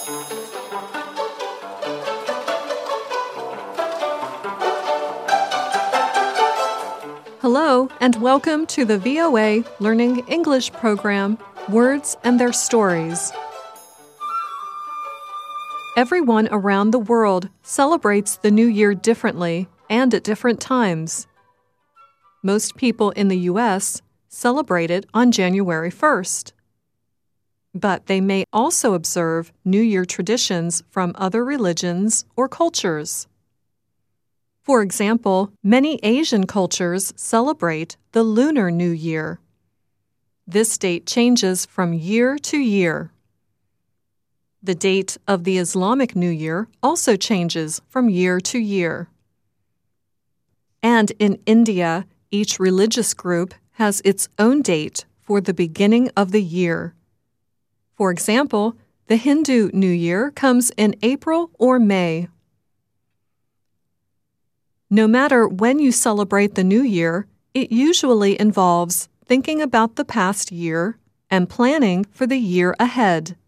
Hello, and welcome to the VOA Learning English program, Words and Their Stories. Everyone around the world celebrates the New Year differently and at different times. Most people in the U.S. celebrate it on January 1st. But they may also observe New Year traditions from other religions or cultures. For example, many Asian cultures celebrate the Lunar New Year. This date changes from year to year. The date of the Islamic New Year also changes from year to year. And in India, each religious group has its own date for the beginning of the year. For example, the Hindu New Year comes in April or May. No matter when you celebrate the New Year, it usually involves thinking about the past year and planning for the year ahead.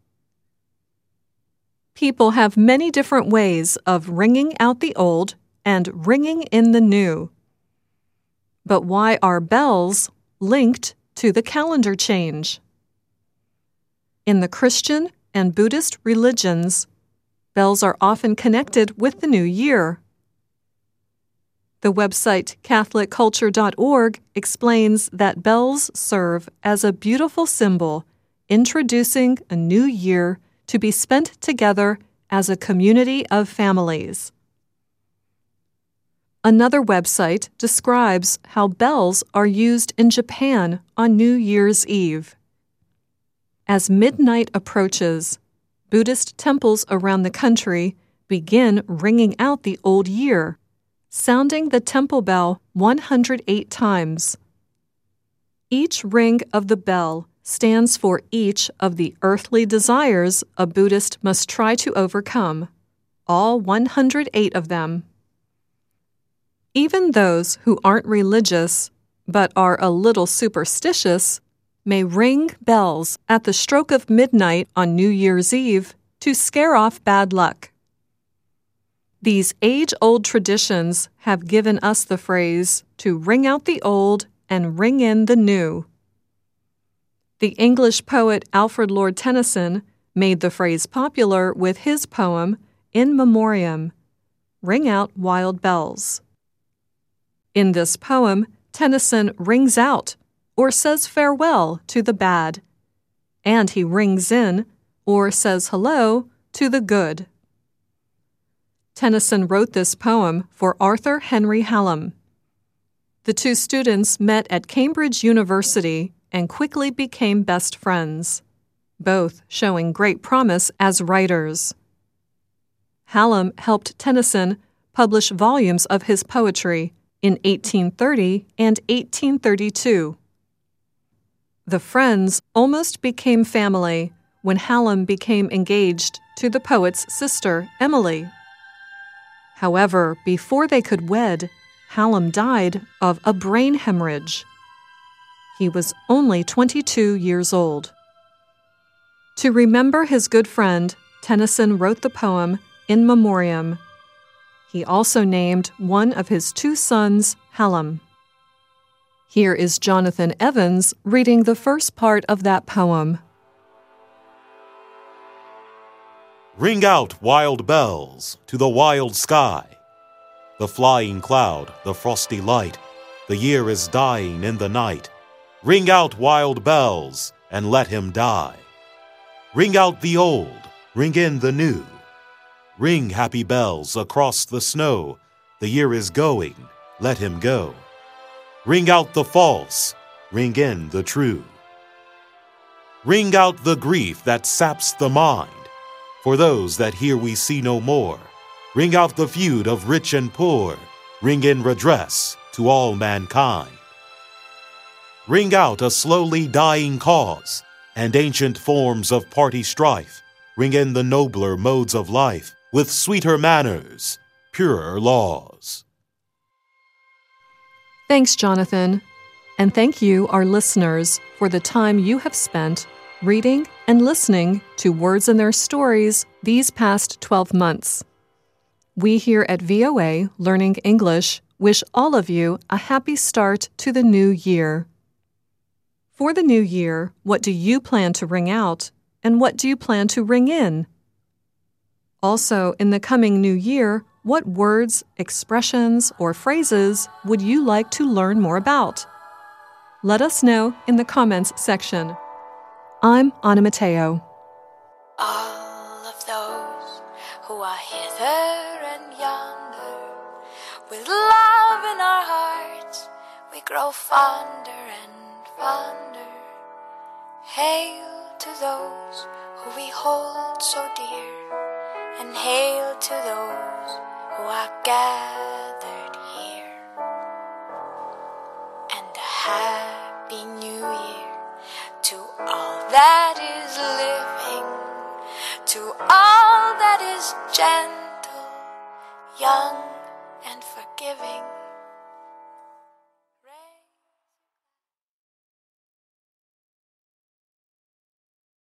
People have many different ways of ringing out the old and ringing in the new. But why are bells linked to the calendar change? In the Christian and Buddhist religions, bells are often connected with the new year. The website CatholicCulture.org explains that bells serve as a beautiful symbol, introducing a new year to be spent together as a community of families. Another website describes how bells are used in Japan on New Year's Eve. As midnight approaches, Buddhist temples around the country begin ringing out the old year, sounding the temple bell 108 times. Each ring of the bell stands for each of the earthly desires a Buddhist must try to overcome, all 108 of them. Even those who aren't religious, but are a little superstitious, may ring bells at the stroke of midnight on New Year's Eve to scare off bad luck. These age-old traditions have given us the phrase to ring out the old and ring in the new. The English poet Alfred Lord Tennyson made the phrase popular with his poem, In Memoriam, Ring Out Wild Bells. In this poem, Tennyson rings out or says farewell to the bad, and he rings in or says hello to the good. Tennyson wrote this poem for Arthur Henry Hallam. The two students met at Cambridge University and quickly became best friends, both showing great promise as writers. Hallam helped Tennyson publish volumes of his poetry in 1830 and 1832. The friends almost became family when Hallam became engaged to the poet's sister, Emily. However, before they could wed, Hallam died of a brain hemorrhage. He was only 22 years old. To remember his good friend, Tennyson wrote the poem In Memoriam. He also named one of his two sons Hallam. Here is Jonathan Evans reading the first part of that poem. Ring out wild bells to the wild sky. The flying cloud, the frosty light, the year is dying in the night. Ring out wild bells and let him die. Ring out the old, ring in the new. Ring happy bells across the snow. The year is going, let him go. Ring out the false, ring in the true. Ring out the grief that saps the mind. For those that here we see no more, ring out the feud of rich and poor, ring in redress to all mankind. Ring out a slowly dying cause, and ancient forms of party strife, ring in the nobler modes of life, with sweeter manners, purer laws. Thanks, Jonathan. And thank you, our listeners, for the time you have spent reading and listening to Words and Their Stories these past 12 months. We here at VOA Learning English wish all of you a happy start to the new year. For the new year, what do you plan to ring out, and what do you plan to ring in? Also, in the coming new year, what words, expressions, or phrases would you like to learn more about? Let us know in the comments section. I'm Anna Mateo. All of those who are hither and yonder, with love in our hearts, we grow fonder and fonder. Hail to those who we hold so dear, and hail to those who are gathered here. And a happy new year to all that is living, to all that is gentle, young, and forgiving.